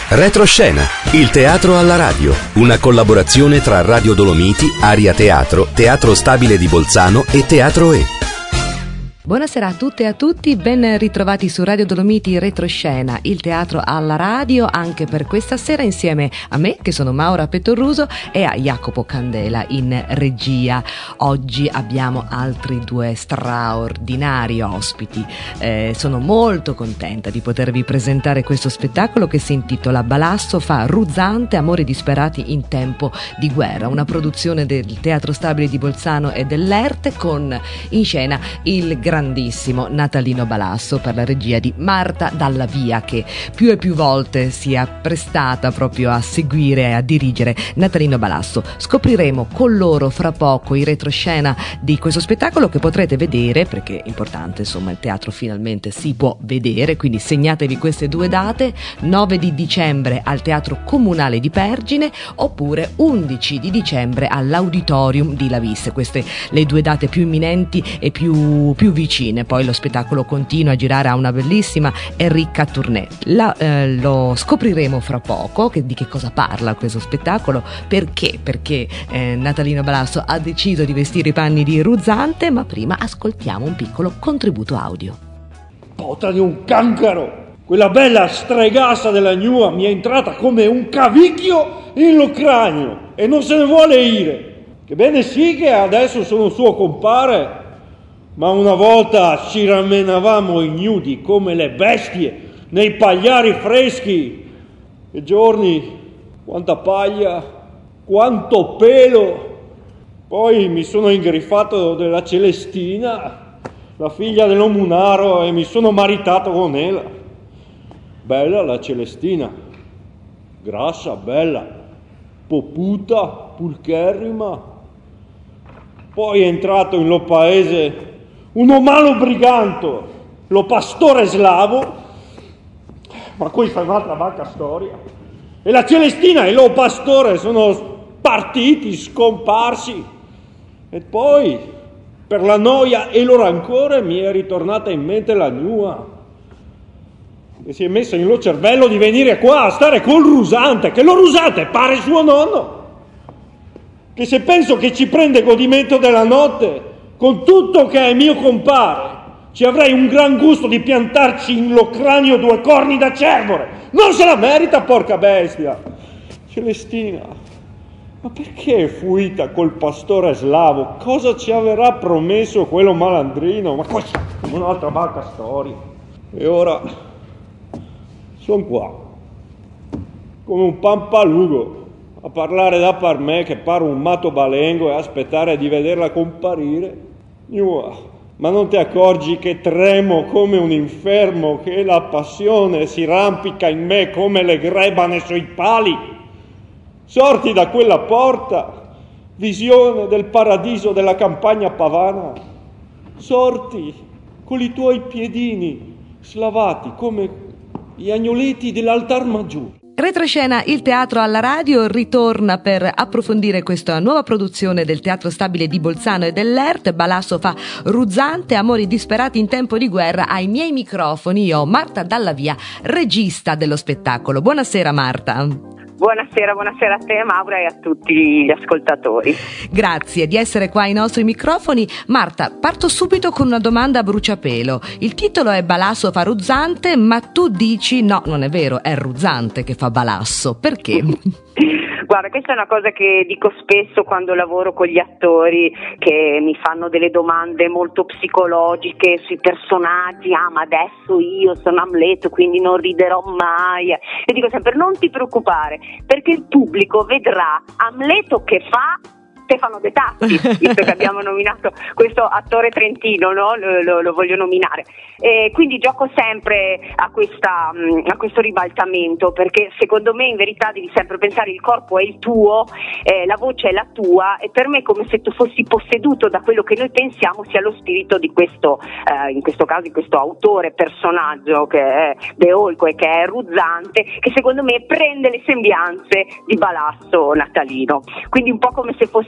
Retroscena, il teatro alla radio, una collaborazione tra Radio Dolomiti, Aria Teatro, Teatro Stabile di Bolzano e Teatro E. Buonasera a tutte e a tutti, ben ritrovati su Radio Dolomiti Retroscena, il teatro alla radio, anche per questa sera insieme a me, che sono Maura Pettoruso, e a Jacopo Candela in regia. Oggi abbiamo altri due straordinari ospiti. Sono molto contenta di potervi presentare questo spettacolo che si intitola Balasso fa ruzzante amori disperati in tempo di guerra, una produzione del Teatro Stabile di Bolzano e dell'Erte, con in scena il grandissimo Natalino Balasso per la regia di Marta Dalla Via, che più e più volte si è prestata proprio a seguire e a dirigere Natalino Balasso. Scopriremo con loro fra poco i retroscena di questo spettacolo, che potrete vedere, perché è importante, insomma, il teatro finalmente si può vedere, quindi segnatevi queste due date: 9 di dicembre al Teatro Comunale di Pergine, oppure 11 di dicembre all'Auditorium di Lavisse. Queste le due date più imminenti e più vicine. Poi lo spettacolo continua a girare a una bellissima e ricca tournée. Lo scopriremo fra poco di che cosa parla questo spettacolo, perché Natalino Balasso ha deciso di vestire i panni di ruzzante, ma prima ascoltiamo un piccolo contributo audio. Porta di un cancaro! Quella bella stregassa della gnua mi è entrata come un cavicchio in lo cranio e non se ne vuole ire. Che bene sì che adesso sono suo compare, ma una volta ci rammenavamo ignudi come le bestie nei pagliari freschi. Che giorni, quanta paglia, quanto pelo. Poi mi sono ingrifato della Celestina, la figlia dell'Omunaro, e mi sono maritato con ella. Bella la Celestina, grassa, bella, poputa, pulcherrima. Poi è entrato in lo paese un omalo briganto, lo pastore slavo, ma questa è un'altra vacca storia. E la Celestina e lo pastore sono partiti, scomparsi. E poi, per la noia e lo rancore, mi è ritornata in mente la gnua, e si è messa in lo cervello di venire qua a stare col rusante, che lo rusante pare suo nonno, che se penso che ci prende godimento della notte con tutto che è mio compare, ci avrei un gran gusto di piantarci in lo cranio due corni da cervore. Non se la merita, porca bestia. Celestina, ma perché è fuita col pastore slavo? Cosa ci avrà promesso quello malandrino? Ma questa è un'altra vacca storia. E ora sono qua, come un pampalugo, a parlare da par me che pare un matto balengo, e aspettare di vederla comparire. Ma non ti accorgi che tremo come un infermo, che la passione si rampica in me come le grebane sui pali? Sorti da quella porta, visione del paradiso della campagna pavana. Sorti con i tuoi piedini slavati come gli agnoleti dell'altar maggiore. Retroscena, il teatro alla radio, ritorna per approfondire questa nuova produzione del Teatro Stabile di Bolzano e dell'Ert. Balasso fa ruzzante amori disperati in tempo di guerra. Ai miei microfoni io ho Marta Dalla Via, regista dello spettacolo. Buonasera Marta. Buonasera a te Maura e a tutti gli ascoltatori. Grazie di essere qua ai nostri microfoni. Marta, parto subito con una domanda a bruciapelo. Il titolo è Balasso fa ruzzante, ma tu dici no, non è vero, è ruzzante che fa Balasso. Perché? Guarda, questa è una cosa che dico spesso quando lavoro con gli attori, che mi fanno delle domande molto psicologiche sui personaggi. Ma adesso io sono Amleto, quindi non riderò mai. E dico sempre: non ti preoccupare, perché il pubblico vedrà Amleto che fa Stefano De Tatti, visto che abbiamo nominato questo attore trentino, no? Lo voglio nominare. Quindi gioco sempre a questo ribaltamento, perché secondo me in verità devi sempre pensare: il corpo è il tuo, la voce è la tua, e per me è come se tu fossi posseduto da quello che noi pensiamo sia lo spirito di questo, in questo caso di questo autore personaggio che è Beolco e che è ruzzante, che secondo me prende le sembianze di Balasso Natalino. Quindi un po' come se fosse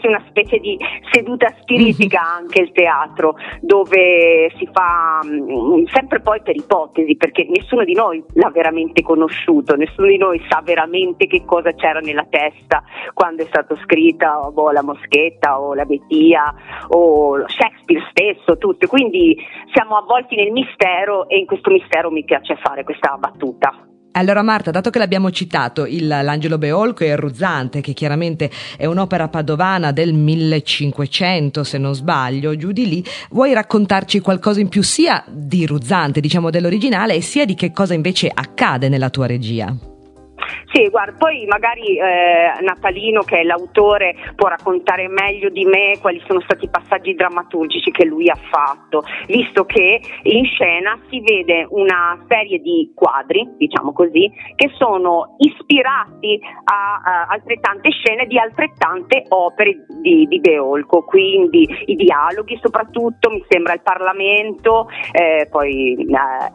una specie di seduta spiritica anche il teatro, dove si fa sempre poi per ipotesi, perché nessuno di noi l'ha veramente conosciuto, nessuno di noi sa veramente che cosa c'era nella testa quando è stato scritta la Moschetta o la Bettia o Shakespeare stesso, tutto. Quindi siamo avvolti nel mistero, e in questo mistero mi piace fare questa battuta. Allora Marta, dato che l'abbiamo citato, l'Angelo Beolco e il Ruzzante, che chiaramente è un'opera padovana del 1500 se non sbaglio, giù di lì, vuoi raccontarci qualcosa in più sia di Ruzzante, diciamo dell'originale, e sia di che cosa invece accade nella tua regia? Sì, guarda, poi magari Natalino, che è l'autore, può raccontare meglio di me quali sono stati i passaggi drammaturgici che lui ha fatto, visto che in scena si vede una serie di quadri, diciamo così, che sono ispirati a altrettante scene di altrettante opere di Beolco, quindi i dialoghi soprattutto, mi sembra il Parlamento, poi la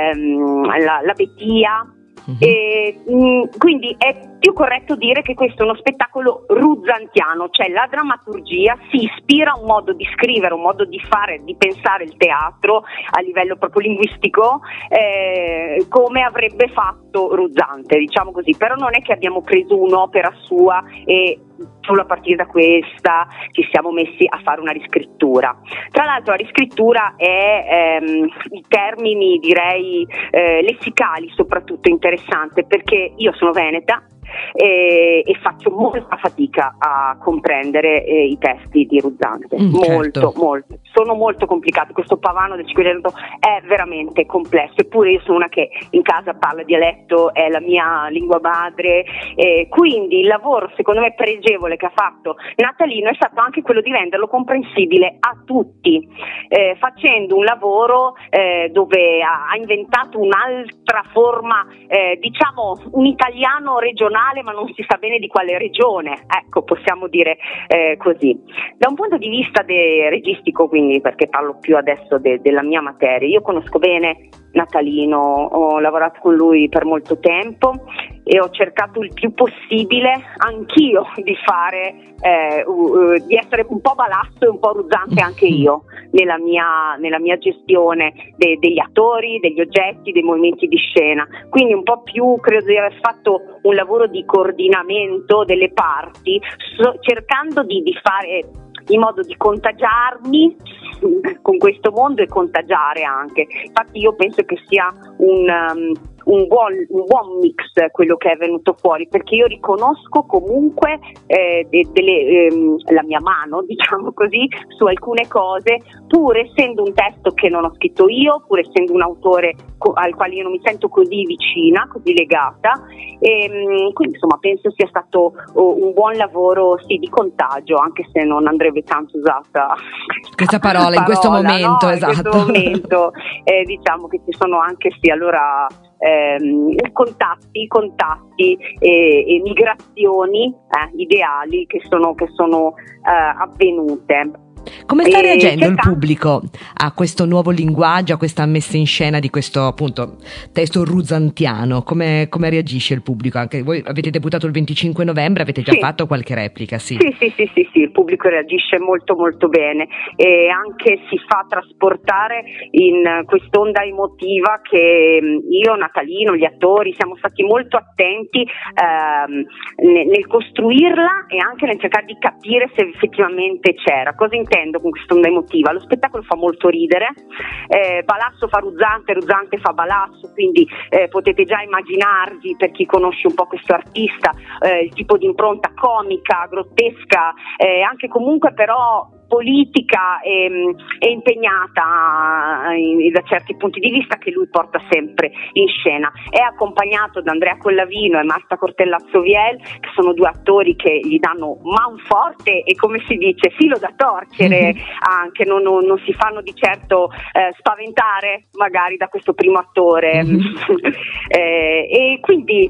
Bettia. E, quindi è più corretto dire che questo è uno spettacolo ruzzantiano, cioè la drammaturgia si ispira a un modo di scrivere, un modo di fare, di pensare il teatro a livello proprio linguistico, come avrebbe fatto Ruzzante, diciamo così. Però non è che abbiamo preso un'opera sua e solo a partire da questa ci siamo messi a fare una riscrittura. Tra l'altro la riscrittura è in termini direi lessicali soprattutto interessante, perché io sono veneta e faccio molta fatica a comprendere i testi di Ruzzante, certo. molto, sono molto complicati. Questo pavano del Cinquecento è veramente complesso, eppure io sono una che in casa parla dialetto, è la mia lingua madre, quindi il lavoro secondo me pregevole che ha fatto Natalino è stato anche quello di renderlo comprensibile a tutti, facendo un lavoro dove ha inventato un'altra forma, diciamo un italiano regionale, ma non si sa bene di quale regione, ecco, possiamo dire così. Da un punto di vista registico, quindi, perché parlo più adesso della mia materia, io conosco bene Natalino, ho lavorato con lui per molto tempo e ho cercato il più possibile anch'io di fare di essere un po' Balasso e un po' Ruzzante anche io nella mia gestione degli attori, degli oggetti, dei movimenti di scena. Quindi un po' più credo di aver fatto un lavoro di coordinamento delle parti, cercando di fare in modo di contagiarmi con questo mondo e contagiare anche. Infatti io penso che sia un buon mix quello che è venuto fuori, perché io riconosco comunque la mia mano, diciamo così, su alcune cose, pur essendo un testo che non ho scritto io, pur essendo un autore al quale io non mi sento così vicina, così legata, e quindi insomma penso sia stato un buon lavoro, sì, di contagio, anche se non andrebbe tanto usata questa parola in questo momento, no? Esatto. In questo momento diciamo che ci sono anche allora contatti e migrazioni ideali che sono avvenute. Come sta reagendo il pubblico a questo nuovo linguaggio, a questa messa in scena di questo appunto testo ruzzantiano? Come reagisce il pubblico? Anche voi avete debuttato il 25 novembre, avete già fatto qualche replica? Sì, il pubblico reagisce molto molto bene e anche si fa trasportare in quest'onda emotiva che io, Natalino, gli attori siamo stati molto attenti nel costruirla e anche nel cercare di capire se effettivamente c'era. Cosa intendo con quest'onda emotiva? Lo spettacolo fa molto ridere, Balasso fa Ruzzante, Ruzzante fa Balasso, quindi potete già immaginarvi, per chi conosce un po' questo artista, il tipo di impronta comica, grottesca, anche comunque però politica e impegnata da certi punti di vista che lui porta sempre in scena. È accompagnato da Andrea Collavino e Marta Cortellazzo Viel, che sono due attori che gli danno man forte e, come si dice, filo da torcere, anche non si fanno di certo spaventare magari da questo primo attore. E quindi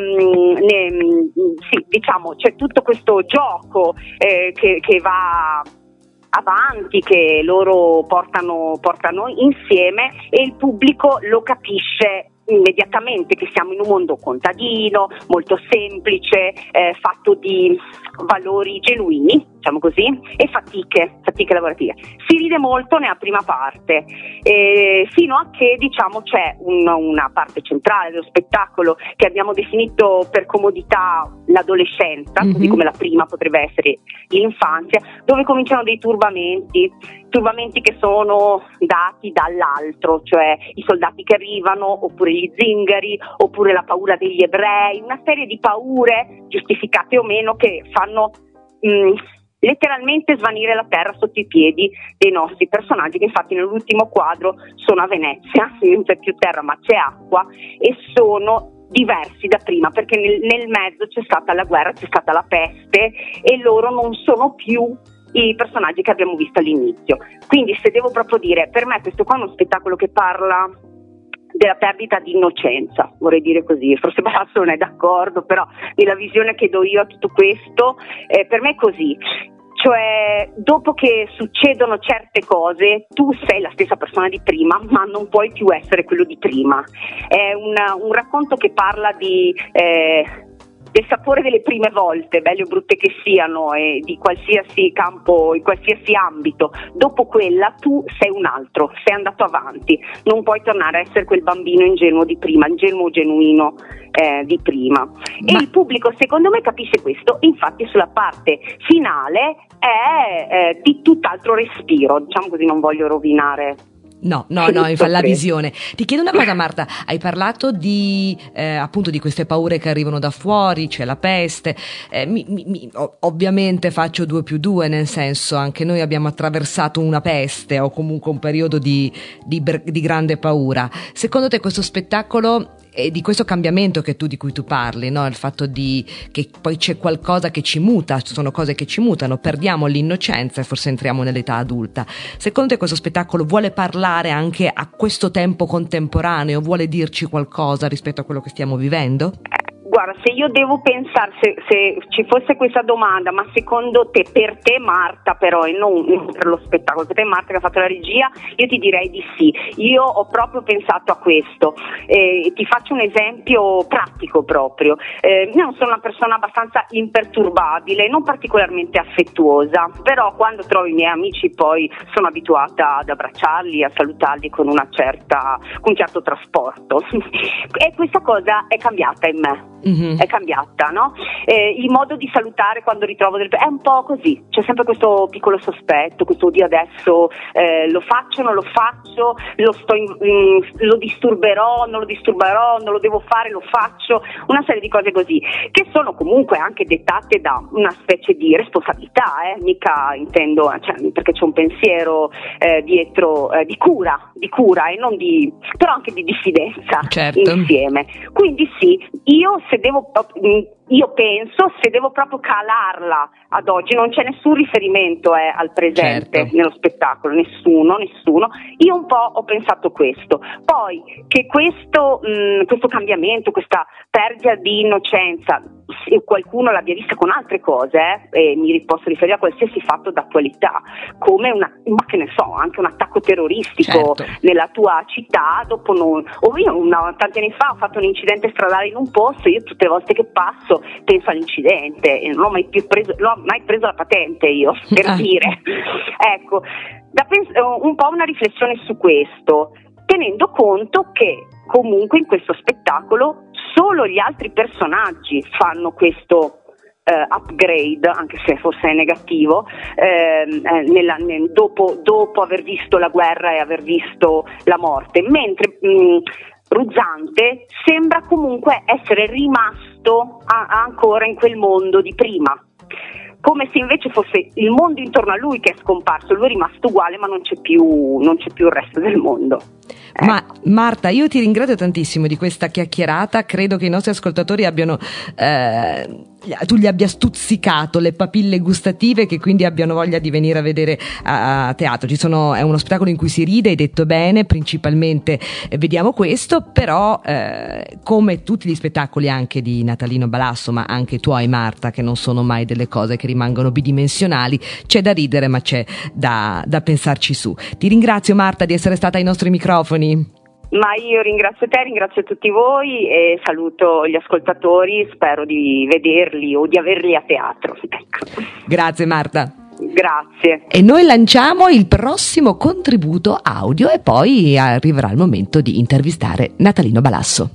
sì, diciamo c'è tutto questo gioco che va avanti, che loro portano insieme, e il pubblico lo capisce immediatamente che siamo in un mondo contadino, molto semplice, fatto di valori genuini, diciamo così, e fatiche lavorative. Si ride molto nella prima parte, fino a che, diciamo, c'è una parte centrale dello spettacolo che abbiamo definito per comodità l'adolescenza, così come la prima potrebbe essere l'infanzia, dove cominciano dei turbamenti che sono dati dall'altro, cioè i soldati che arrivano, oppure gli zingari, oppure la paura degli ebrei, una serie di paure, giustificate o meno, che fanno letteralmente svanire la terra sotto i piedi dei nostri personaggi, che infatti nell'ultimo quadro sono a Venezia, non c'è più terra ma c'è acqua, e sono diversi da prima, perché nel mezzo c'è stata la guerra, c'è stata la peste, e loro non sono più i personaggi che abbiamo visto all'inizio. Quindi, se devo proprio dire, per me questo qua è uno spettacolo che parla della perdita di innocenza, vorrei dire così. Forse Balasso non è d'accordo, però nella visione che do io a tutto questo, per me è così. Cioè, dopo che succedono certe cose, tu sei la stessa persona di prima, ma non puoi più essere quello di prima. È un racconto che parla del sapore delle prime volte, belle o brutte che siano, e di qualsiasi campo, in qualsiasi ambito. Dopo quella tu sei un altro, sei andato avanti, non puoi tornare a essere quel bambino ingenuo di prima, ingenuo genuino di prima. E il pubblico, secondo me, capisce questo. Infatti sulla parte finale è di tutt'altro respiro, diciamo così, non voglio rovinare. No, fa la visione. Ti chiedo una cosa, Marta, hai parlato di appunto di queste paure che arrivano da fuori, c'è la peste, ovviamente faccio 2+2, nel senso, anche noi abbiamo attraversato una peste o comunque un periodo di grande paura. Secondo te questo spettacolo e di questo cambiamento di cui tu parli, no? Il fatto che poi c'è qualcosa che ci muta, ci sono cose che ci mutano, perdiamo l'innocenza e forse entriamo nell'età adulta. Secondo te questo spettacolo vuole parlare anche a questo tempo contemporaneo, vuole dirci qualcosa rispetto a quello che stiamo vivendo? Guarda, se io devo pensare, se ci fosse questa domanda, ma secondo te, per te Marta però, e non per lo spettacolo, per te Marta che ha fatto la regia, io ti direi di sì. Io ho proprio pensato a questo. Ti faccio un esempio pratico proprio. Io non sono una persona abbastanza imperturbabile, non particolarmente affettuosa, però quando trovo i miei amici poi sono abituata ad abbracciarli, a salutarli con un certo trasporto. E questa cosa è cambiata in me. Mm-hmm. È cambiata, no? Il modo di salutare quando ritrovo è un po' così, c'è sempre questo piccolo sospetto, questo oddio adesso lo faccio, non lo faccio, lo disturberò, non lo disturberò, non lo devo fare, lo faccio, una serie di cose così, che sono comunque anche dettate da una specie di responsabilità, mica intendo, cioè, perché c'è un pensiero dietro di cura e non però anche di diffidenza, certo, insieme. Quindi sì, io penso, se devo proprio calarla ad oggi, non c'è nessun riferimento al presente, certo, nello spettacolo, nessuno. Io un po' ho pensato questo. Poi che questo cambiamento, questa perdita di innocenza, se qualcuno l'abbia vista con altre cose, mi posso riferire a qualsiasi fatto d'attualità, come che ne so, anche un attacco terroristico, certo, nella tua città, tanti anni fa ho fatto un incidente stradale in un posto, io tutte le volte che passo penso all'incidente e non ho mai preso la patente io, per dire. Ecco, un po' una riflessione su questo, tenendo conto che comunque in questo spettacolo solo gli altri personaggi fanno questo upgrade, anche se forse è negativo, dopo aver visto la guerra e aver visto la morte, mentre Ruzzante sembra comunque essere rimasto ancora in quel mondo di prima, come se invece fosse il mondo intorno a lui che è scomparso, lui è rimasto uguale ma non c'è più il resto del mondo. Ma Marta, io ti ringrazio tantissimo di questa chiacchierata, credo che i nostri ascoltatori abbiano tu gli abbia stuzzicato le papille gustative, che quindi abbiano voglia di venire a vedere a teatro. È uno spettacolo in cui si ride, hai detto bene, principalmente vediamo questo, però come tutti gli spettacoli anche di Natalino Balasso, ma anche tuoi Marta, che non sono mai delle cose che rimangono bidimensionali, c'è da ridere ma c'è da pensarci su. Ti ringrazio Marta di essere stata ai nostri microfoni. Ma io ringrazio te, ringrazio tutti voi e saluto gli ascoltatori, spero di vederli o di averli a teatro. Ecco. Grazie Marta. Grazie. E noi lanciamo il prossimo contributo audio e poi arriverà il momento di intervistare Natalino Balasso.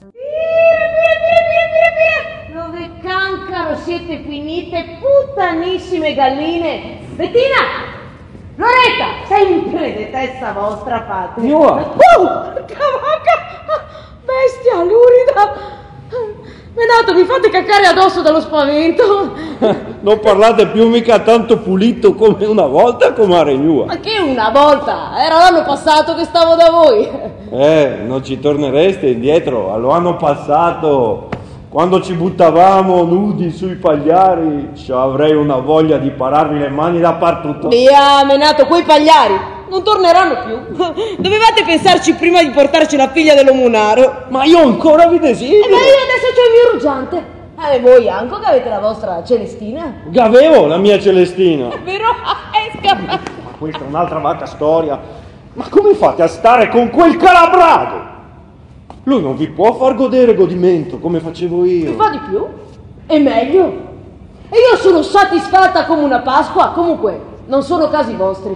Dove cancaro siete finite, puttanissime galline? Bettina! Loretta! Sempre di testa vostra fate. Cavacca! Bestia lurida! Menato, mi fate caccare addosso dallo spavento. Non parlate più mica tanto pulito come una volta, comare Gnua. Ma che una volta? Era l'anno passato che stavo da voi. Non ci tornereste indietro, lo hanno passato. Quando ci buttavamo nudi sui pagliari, avrei una voglia di pararmi le mani dappertutto. Via, Menato, quei pagliari non torneranno più. Dovevate pensarci prima di portarci la figlia dell'omunaro. Ma io ancora vi desidero. Ma io adesso c'ho il mio rugiante. E voi anche che avete la vostra Celestina? Avevo la mia Celestina. È vero? È scappata. Ma questa è un'altra vacca storia. Ma come fate a stare con quel calabrago? Lui non vi può far godere godimento come facevo io. Mi fa di più? È meglio. E io sono soddisfatta come una Pasqua. Comunque, non sono casi vostri.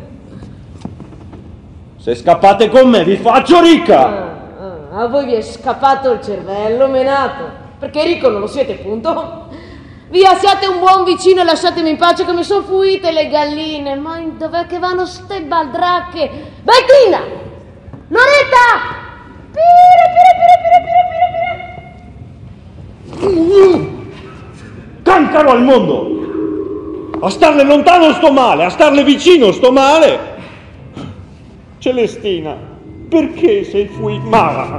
Se scappate con me vi faccio ricca. A voi vi è scappato il cervello, Menato. Perché ricco non lo siete, punto. Via, siate un buon vicino e lasciatemi in pace che mi sono fuite le galline. Ma dov'è che vanno ste baldracche? Bettina! Loretta! Cancaro al mondo! A starle lontano sto male, a starle vicino sto male. Celestina, perché sei mala?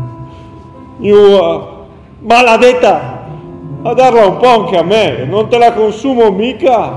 Maladetta, a darla un po' anche a me, non te la consumo mica.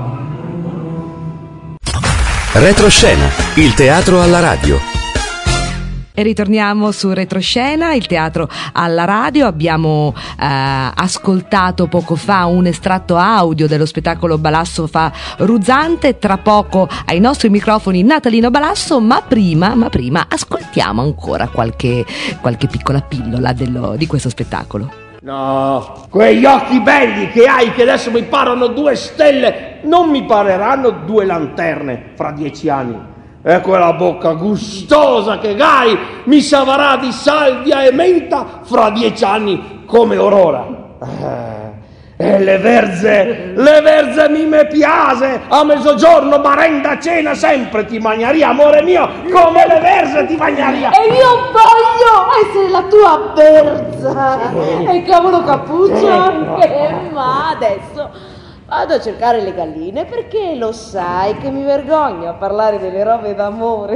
Retroscena, il teatro alla radio. E ritorniamo su Retroscena, il teatro alla radio. Abbiamo ascoltato poco fa un estratto audio dello spettacolo Balasso fa Ruzzante. Tra poco ai nostri microfoni Natalino Balasso, ma prima ascoltiamo ancora qualche piccola pillola di questo spettacolo. No, quegli occhi belli che hai, che adesso mi parano 2 stelle, non mi pareranno 2 lanterne fra 10 anni. E quella bocca gustosa che hai mi savarà di salvia e menta fra 10 anni come Aurora. E le verze mi me piace, a mezzogiorno, merenda, cena, sempre ti mangiaria, amore mio, come le verze ti mangiaria. E io voglio essere la tua verza. E cavolo cappuccio, ma adesso vado a cercare le galline perché lo sai che mi vergogno a parlare delle robe d'amore.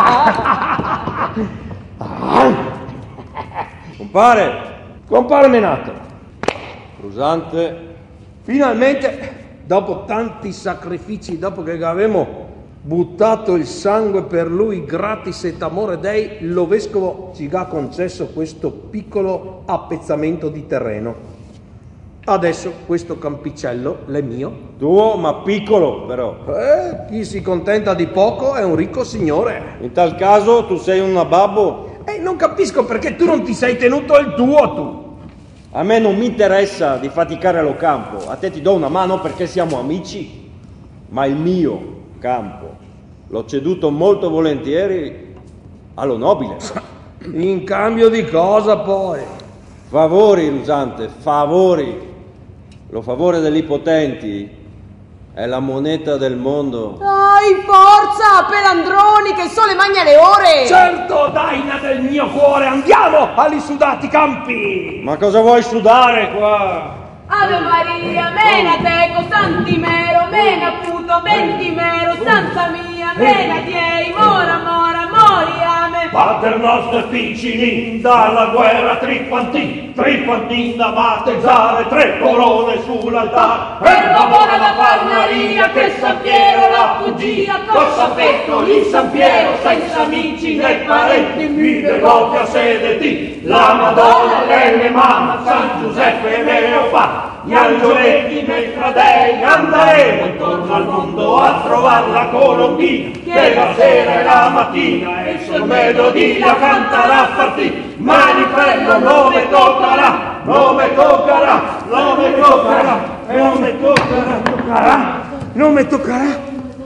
Compare Menato. Ruzzante. Finalmente, dopo tanti sacrifici, dopo che avevamo buttato il sangue per lui gratis et amore Dei, lo vescovo ci ha concesso questo piccolo appezzamento di terreno. Adesso questo campicello è mio. Tuo, ma piccolo però. Chi si contenta di poco è un ricco signore. In tal caso tu sei un nababbo. Non capisco perché tu non ti sei tenuto il tuo, tu. A me non mi interessa di faticare lo campo. A te ti do una mano perché siamo amici. Ma il mio campo l'ho ceduto molto volentieri allo nobile. In cambio di cosa poi? Favori, Ruzzante, favori. Lo favore degli potenti è la moneta del mondo. Dai, forza, pelandroni, che il sole magna le ore. Certo, daina del mio cuore, andiamo agli sudati campi. Ma cosa vuoi sudare qua? Ave Maria, mena teco, santimero, mena puto, ventimero, stanza mia, mena diei, mora, moriame. Pater nostro piccinin, dalla guerra triquantin da battezzare, 3 corone sull'altare. Per favore da far Maria, che San Piero la fuggia, Cosa fetto in San Piero, senza amici né parenti, mi devoto a sedeti, la Madonna delle Mamma, San Giuseppe Leopardo. Gli angioletti mentre dei andremo intorno al mondo a trovare la colombina che la sera e la mattina Come lo dia canta la partì, Manifredo non me toccarà, non me toccarà, non me toccarà, non me toccarà, non me toccarà.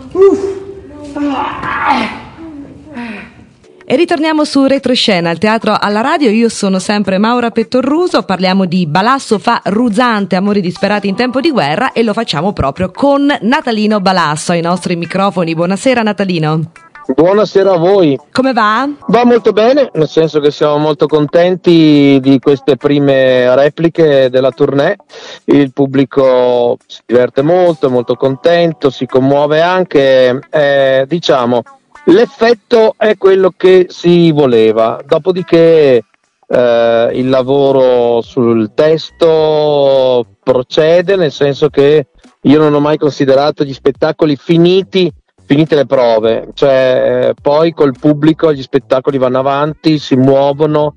E ritorniamo su Retroscena, il teatro alla radio. Io sono sempre Maura Pettorruso, parliamo di Balasso fa Ruzzante, amori disperati in tempo di guerra, e lo facciamo proprio con Natalino Balasso ai nostri microfoni. Buonasera Natalino. Buonasera a voi. Come va? Va molto bene, nel senso che siamo molto contenti di queste prime repliche della tournée. Il pubblico si diverte molto, è molto contento, si commuove anche, diciamo, l'effetto è quello che si voleva. Dopodiché il lavoro sul testo procede, nel senso che io non ho mai considerato gli spettacoli finite le prove, cioè poi col pubblico gli spettacoli vanno avanti, si muovono,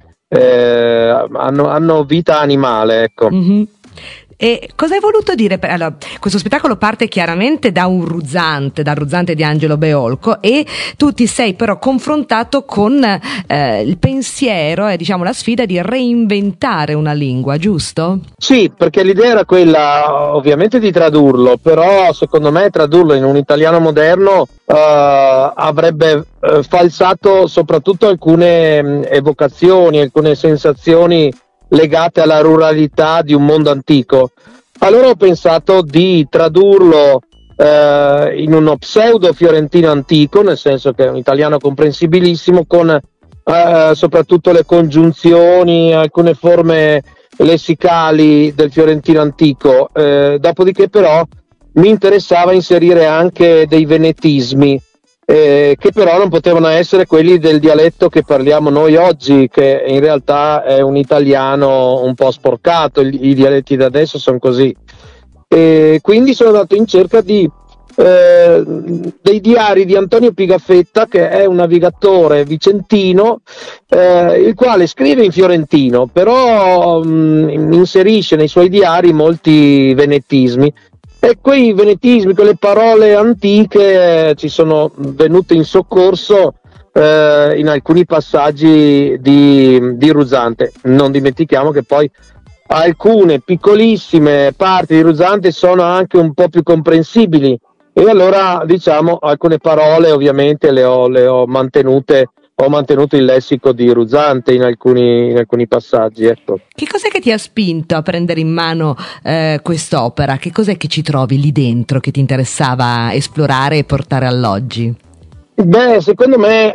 hanno vita animale, ecco. Mm-hmm. E cosa hai voluto dire? Allora, questo spettacolo parte chiaramente dal Ruzzante di Angelo Beolco, e tu ti sei però confrontato con il pensiero e diciamo la sfida di reinventare una lingua, giusto? Sì, perché l'idea era quella ovviamente di tradurlo, però secondo me tradurlo in un italiano moderno avrebbe falsato soprattutto alcune evocazioni, alcune sensazioni legate alla ruralità di un mondo antico. Allora ho pensato di tradurlo in uno pseudo fiorentino antico, nel senso che è un italiano comprensibilissimo, con soprattutto le congiunzioni, alcune forme lessicali del fiorentino antico. Dopodiché però mi interessava inserire anche dei venetismi, che però non potevano essere quelli del dialetto che parliamo noi oggi, che in realtà è un italiano un po' sporcato. I dialetti da adesso sono così, e quindi sono andato in cerca di dei diari di Antonio Pigafetta, che è un navigatore vicentino, il quale scrive in fiorentino, però inserisce nei suoi diari molti venetismi. E quei venetismi, quelle parole antiche ci sono venute in soccorso in alcuni passaggi di Ruzzante. Non dimentichiamo che poi alcune piccolissime parti di Ruzzante sono anche un po' più comprensibili, e allora diciamo alcune parole ovviamente le ho mantenute. Ho mantenuto il lessico di Ruzzante in alcuni passaggi, ecco. Che cos'è che ti ha spinto a prendere in mano quest'opera? Che cos'è che ci trovi lì dentro che ti interessava esplorare e portare all'oggi? Beh, secondo me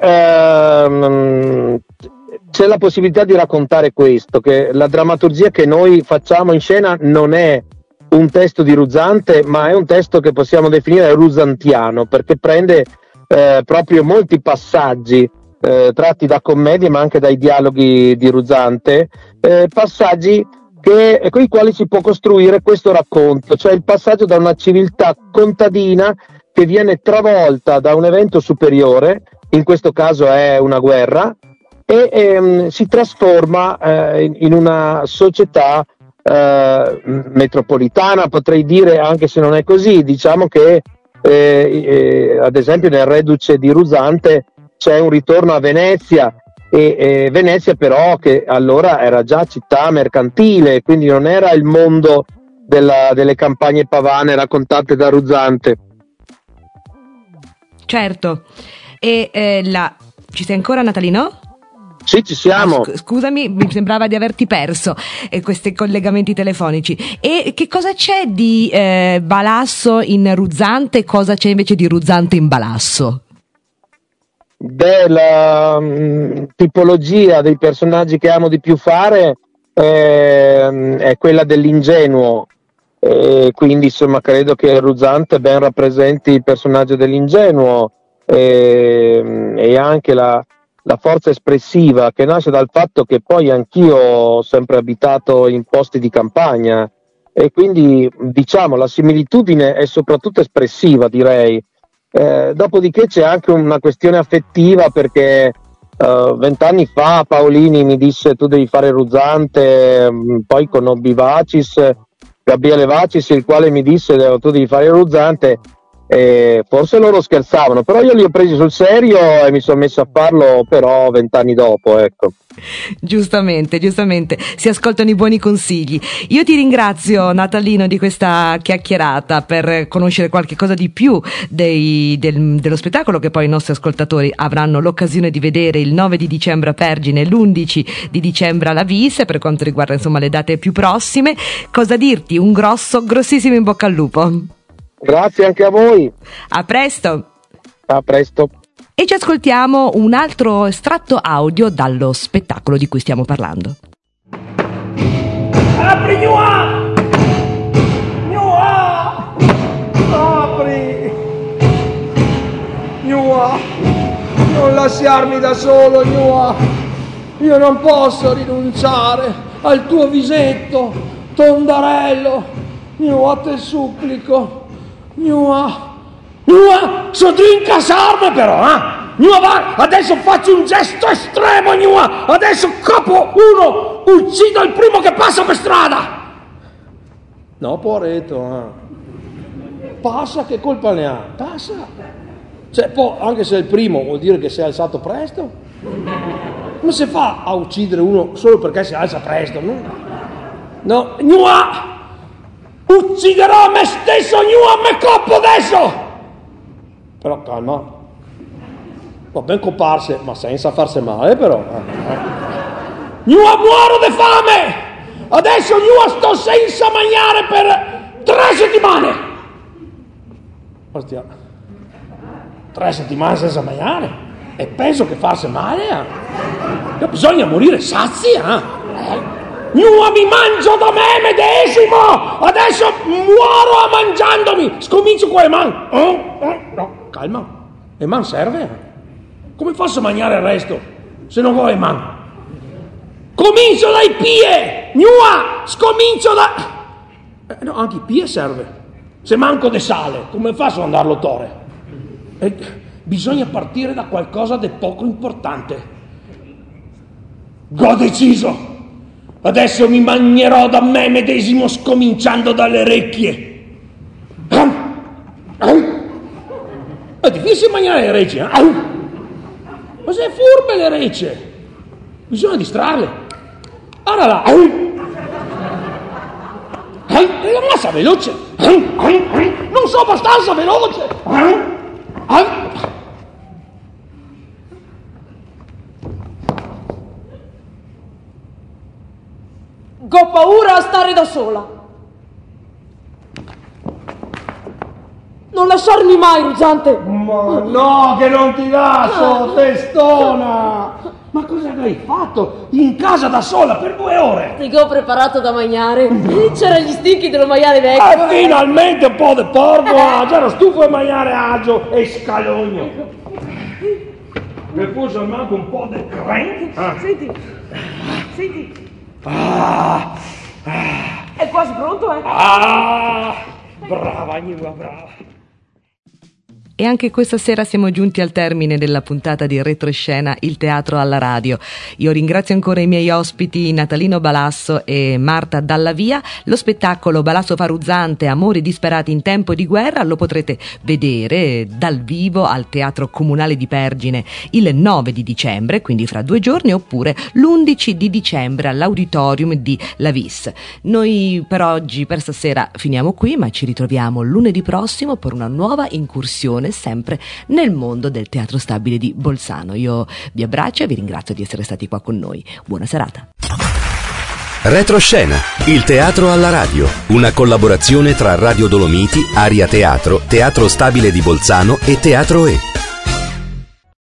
c'è la possibilità di raccontare questo, che la drammaturgia che noi facciamo in scena non è un testo di Ruzzante, ma è un testo che possiamo definire ruzzantiano, perché prende proprio molti passaggi tratti da commedie, ma anche dai dialoghi di Ruzzante, passaggi con i quali si può costruire questo racconto, cioè il passaggio da una civiltà contadina che viene travolta da un evento superiore, in questo caso è una guerra, e si trasforma in una società metropolitana, potrei dire, anche se non è così. Diciamo che ad esempio nel Reduce di Ruzzante c'è un ritorno a Venezia, e Venezia però che allora era già città mercantile, quindi non era il mondo delle campagne pavane raccontate da Ruzzante. Certo. E ci sei ancora, Natalino? Sì, ci siamo. Scusami, mi sembrava di averti perso questi collegamenti telefonici. E che cosa c'è di Balasso in Ruzzante e cosa c'è invece di Ruzzante in Balasso? Beh, la tipologia dei personaggi che amo di più fare è quella dell'ingenuo, quindi insomma credo che Ruzzante ben rappresenti il personaggio dell'ingenuo, e anche la forza espressiva che nasce dal fatto che poi anch'io ho sempre abitato in posti di campagna, e quindi diciamo la similitudine è soprattutto espressiva, direi. Dopodiché c'è anche una questione affettiva, perché 20 anni fa Paolini mi disse: tu devi fare Ruzzante, poi conobbi Vacis, Gabriele Vacis, il quale mi disse: tu devi fare Ruzzante, forse loro scherzavano, però io li ho presi sul serio e mi sono messo a farlo però 20 anni dopo, ecco. Giustamente, si ascoltano i buoni consigli. Io ti ringrazio, Natalino, di questa chiacchierata per conoscere qualche cosa di più dello spettacolo che poi i nostri ascoltatori avranno l'occasione di vedere il 9 di dicembre a Pergine e l'11 di dicembre alla Vis, per quanto riguarda insomma le date più prossime. Cosa dirti? Un grossissimo in bocca al lupo. Grazie anche a voi. A presto. A presto. E ci ascoltiamo un altro estratto audio dallo spettacolo di cui stiamo parlando. Apri, Gnua! Gnua! Apri! Gnua! Non lasciarmi da solo, Gnua! Io non posso rinunciare al tuo visetto, tondarello! Gnua, te supplico! Gnua! Gnua, so di incasarmi però, Gnua, va, adesso faccio un gesto estremo, Gnua, adesso capo uno, uccido il primo che passa per strada. No, poveretto, passa, che colpa ne ha? Passa. Cioè, poi, anche se è il primo, vuol dire che si è alzato presto? Come si fa a uccidere uno solo perché si alza presto? No, Gnua, ucciderò me stesso, Gnua, me coppo adesso! Però calma, va ben copparsi, ma senza farsi male però. Gnua, muoro di fame! Adesso, Gnua, sto senza mangiare per 3 settimane! Ostia, 3 settimane senza mangiare? E penso che farsi male, Che bisogna morire sazi, Gnua, mi mangio da me medesimo! Adesso muoro mangiandomi! Scomincio con le mani! No, calma, le mani serve? Come posso mangiare il resto se non ho le mani? Comincio dai piedi! Gnua, scomincio da... no, anche i piedi serve. Se manco di sale, come faccio ad andare all'ottore? Bisogna partire da qualcosa di poco importante. Ho deciso! Adesso mi mangerò da me medesimo, scominciando dalle orecchie. È difficile mangiare le reci, Ma sei furbe le rece! Bisogna distrarle. Ora là! E la massa veloce! Non so abbastanza veloce! Ho paura a stare da sola. Non lasciarmi mai, ruggante. Ma no, che non ti lascio, testona. Ma cosa hai fatto in casa da sola per 2 ore? Ti ho preparato da mangiare. C'erano gli stinchi dello maiale vecchio. Finalmente un po' di porco, già ero stufo di mangiare agio e scalogno. Mi puse al manco un po' di creme. Senti. È quasi pronto, Brava, Gnua, brava. E anche questa sera siamo giunti al termine della puntata di Retroscena, il teatro alla radio. Io ringrazio ancora i miei ospiti Natalino Balasso e Marta Dallavia. Lo spettacolo Balasso Faruzzante, Amori disperati in tempo di guerra, lo potrete vedere dal vivo al Teatro Comunale di Pergine il 9 di dicembre, quindi fra 2 giorni, oppure l'11 di dicembre all'Auditorium di La Vis. Noi per oggi, per stasera, finiamo qui, ma ci ritroviamo lunedì prossimo per una nuova incursione sempre nel mondo del Teatro Stabile di Bolzano. Io vi abbraccio e vi ringrazio di essere stati qua con noi. Buona serata. Retroscena, il teatro alla radio, una collaborazione tra Radio Dolomiti, Aria Teatro, Teatro Stabile di Bolzano e Teatro E.